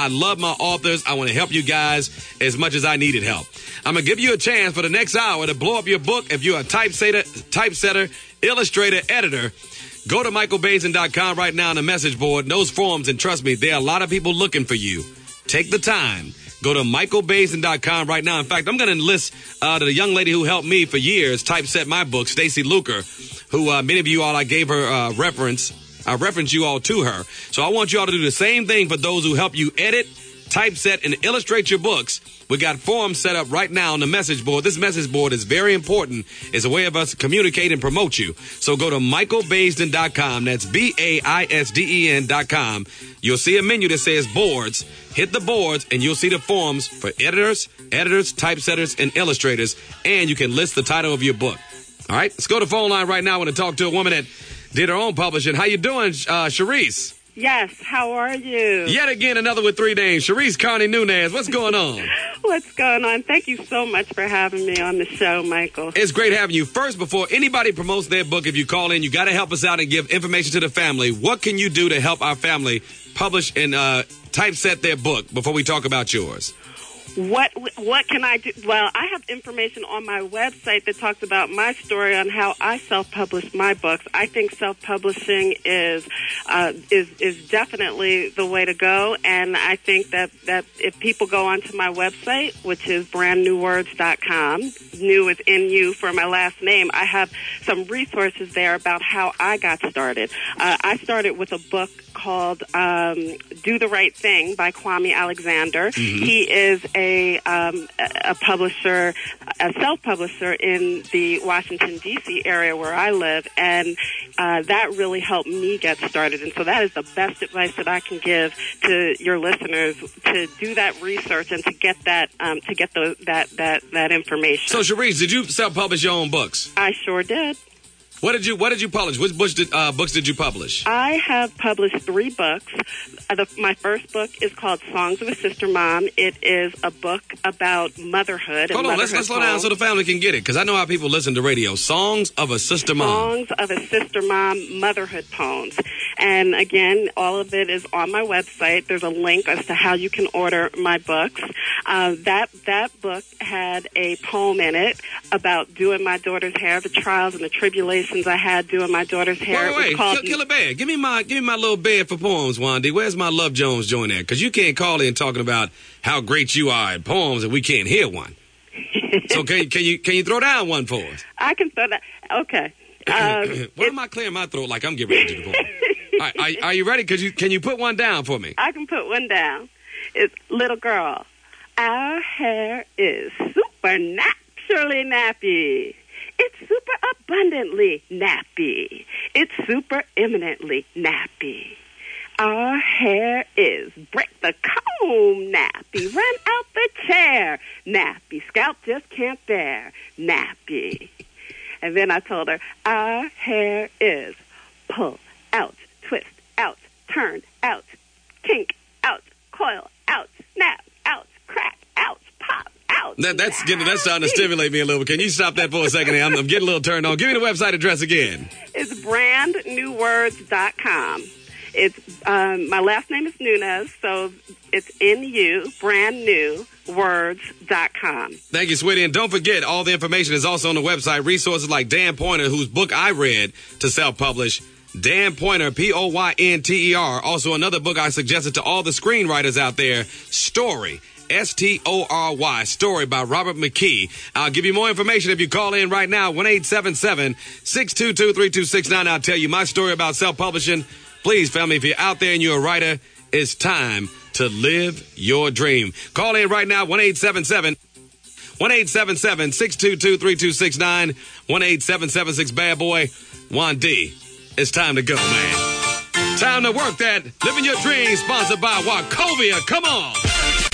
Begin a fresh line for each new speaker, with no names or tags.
I love my authors. I want to help you guys as much as I needed help. I'm going to give you a chance for the next hour to blow up your book. If you're a typesetter, illustrator, editor, go to michaelbasin.com right now on the message board, those forums, and trust me, there are a lot of people looking for you. Take the time. Go to michaelbasin.com right now. In fact, I'm going to enlist the young lady who helped me for years typeset my book, Stacy Luker, who many of you all, I gave her reference. I reference you all to her. So I want you all to do the same thing for those who help you edit, typeset, and illustrate your books. We got forums set up right now on the message board. This message board is very important. It's a way of us to communicate and promote you. So go to michaelbaisden.com. That's BAISDEN.com. You'll see a menu that says boards. Hit the boards, and you'll see the forms for editors, typesetters, and illustrators. And you can list the title of your book. All right, let's go to the phone line right now. I want to talk to a woman that did her own publishing. How you doing, Sharice?
Yes, how are you?
Yet again, another with three names. Sharice Carney Nunez. What's going on?
What's going on? Thank you so much for having me on the show, Michael.
It's great having you. First, before anybody promotes their book, if you call in, you got to help us out and give information to the family. What can you do to help our family publish and typeset their book before we talk about yours?
What can I do? Well, I have information on my website that talks about my story on how I self-published my books. I think self-publishing is definitely the way to go, and I think that if people go onto my website, which is brandnewwords.com, new is NU for my last name, I have some resources there about how I got started. I started with a book called Do the Right Thing by Kwame Alexander. Mm-hmm. He is a publisher, a self-publisher in the Washington, D.C. area where I live, and that really helped me get started. And so that is the best advice that I can give to your listeners, to do that research and to get that that information.
So, Sharice, did you self-publish your own books?
I sure did.
What did you publish? Which books did you publish?
I have published 3 books. My first book is called Songs of a Sister Mom. It is a book about motherhood.
Hold on, let's slow down so the family can get it, because I know how people listen to radio. Songs of a Sister Mom.
Songs of a Sister Mom, motherhood poems. And again, all of it is on my website. There's a link as to how you can order my books. That book had a poem in it about doing my daughter's hair, the trials and the tribulations I had doing my daughter's hair.
Wait, Kill a Bed. Give me my little bed for poems, Wandy. Where's my Love Jones joint at? Because you can't call in talking about how great you are at poems and we can't hear one. So can you throw down one for us?
I can throw that. Okay.
Why am I clearing my throat like I'm getting ready to do the poem? All right, are you ready? Can you put one down for me?
I can put one down. It's Little Girl. Our hair is supernaturally nappy. It's super abundantly nappy. It's super eminently nappy. Our hair is break the comb nappy. Run out the chair nappy. Scalp just can't bear nappy. And then I told her, our hair is pull out, twist out, turn out, kink out, coil out, snap out, crack out, pop out.
That's starting to stimulate me a little bit. Can you stop that for a second? I'm getting a little turned on. Give me the website address again.
It's brandnewwords.com. It's my last name is Nunez, so it's NU, brandnewwords.com.
Thank you, sweetie. And don't forget, all the information is also on the website. Resources like Dan Pointer, whose book I read to self-publish. Dan Pointer, Poynter. Also another book I suggested to all the screenwriters out there, Story. Story, Story by Robert McKee. I'll give you more information if you call in right now, 1-877-622-3269. I'll tell you my story about self-publishing. Please, family, if you're out there and you're a writer, it's time to live your dream. Call in right now, 1-877-622-3269, 1-877-6-BAD-BOY, 1D. It's time to go, man. Time to work that Living Your Dream, sponsored by Wachovia. Come on.